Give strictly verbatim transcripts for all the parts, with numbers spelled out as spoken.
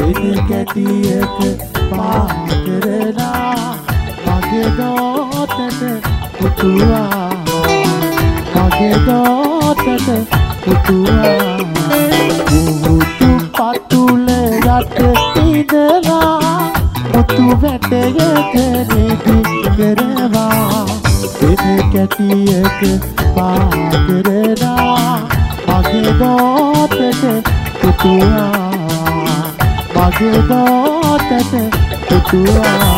පිටි කැටියක පාකරලා මගේ දෝතට පුතුවා මගේ දෝතට පුතුවා පුතු පතුල යට ඉඳලා මුතු වැටයක නිදි කරවා පිටි කැටියක පාකරලා මගේ දෝතට පුතුවා මගේ දෝතට පුතුවා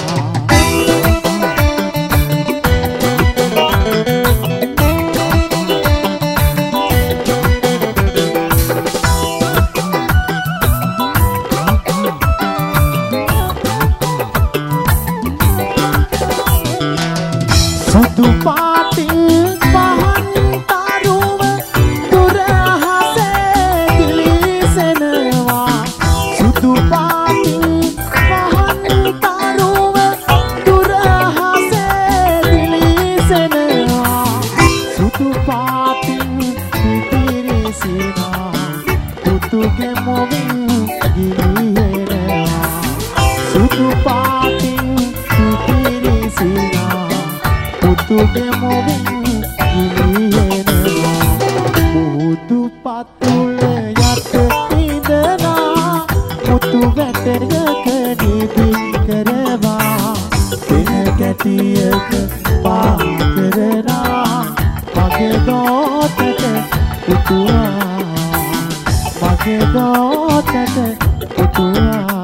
සුදු පාටින් පහන් තරුව දුර අහසේ දිලිසෙනවා සුදු පාටින් පහන් තරුව දුර අහසේ දිලිසෙනවා සුදු පාටින් පිපිරිසිනා පුතුගේ මොවින් ගිලිහෙනවා සුදු පාටින් පිපිරිසිනා පුතුගේ මොවින් ගිලිහෙනවා පුතු පතුල යට ඉඳලා පුතු වැටයක නිදි කරවා පෙන කැටියක පා කරලා මගේ දෝතට පුතුවා මගේ දෝතට පුතුවා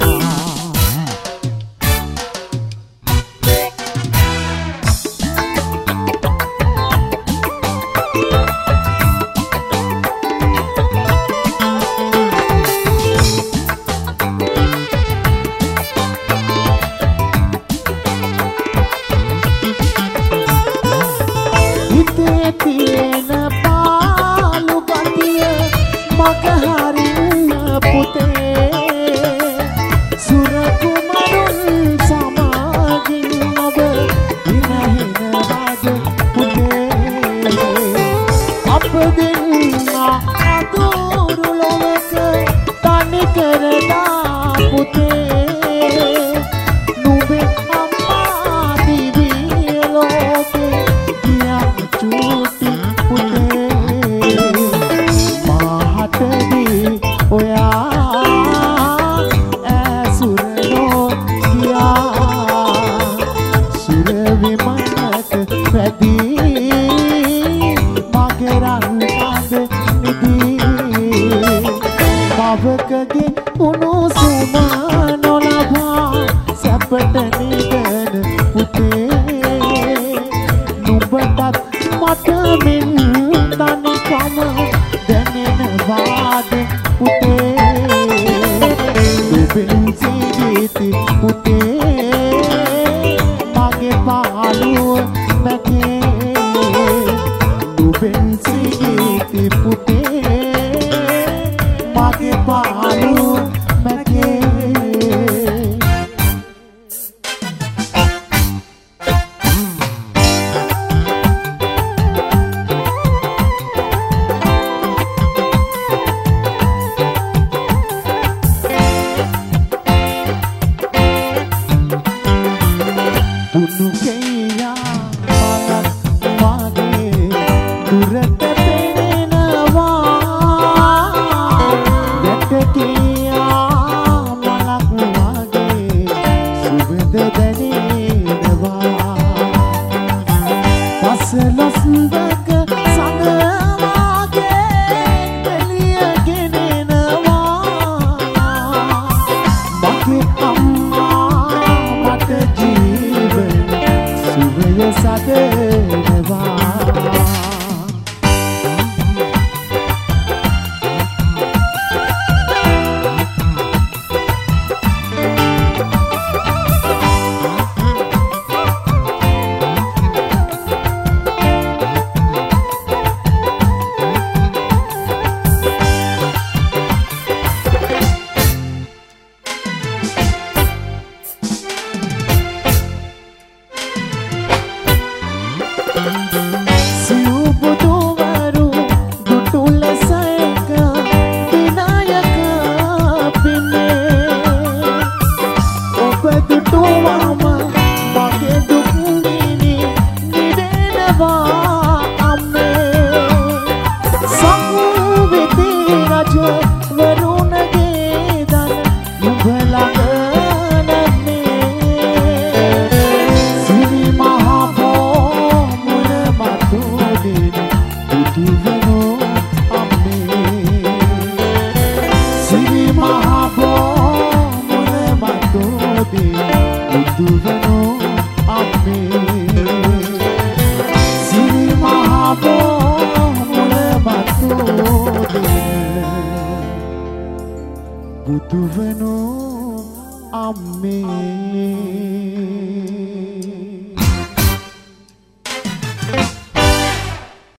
තියෙන පාලු ගතිය මග හරින්න පුතේ සුර කුමරුන් සමාගින් ඔබ හිනහින වද පුතේ අප දෙන්නා අඳුරු ලොවක තනි කරලා පුතේ නුඹේ අම්මා දිවි ලෝකේ චූටි පුතේ මාහටදී ඔයා ඇසුරනෝ ගියා සුර විමනක පැදී මගේ රන් කඳ නිදී මවකගේ උණුසුම නොලබා සැපට නිදන පුතේ නුඹටත් මට මෙන් තනිකම දැනෙනවාද පුතේ දුබෙන් සිටිති පුතේ මගේ පාළුව මැකේ දුබෙන් සිටිති පුතේ මගේ පාළුව මැකේ දෙන්න බුදුවනෝ අම්මේ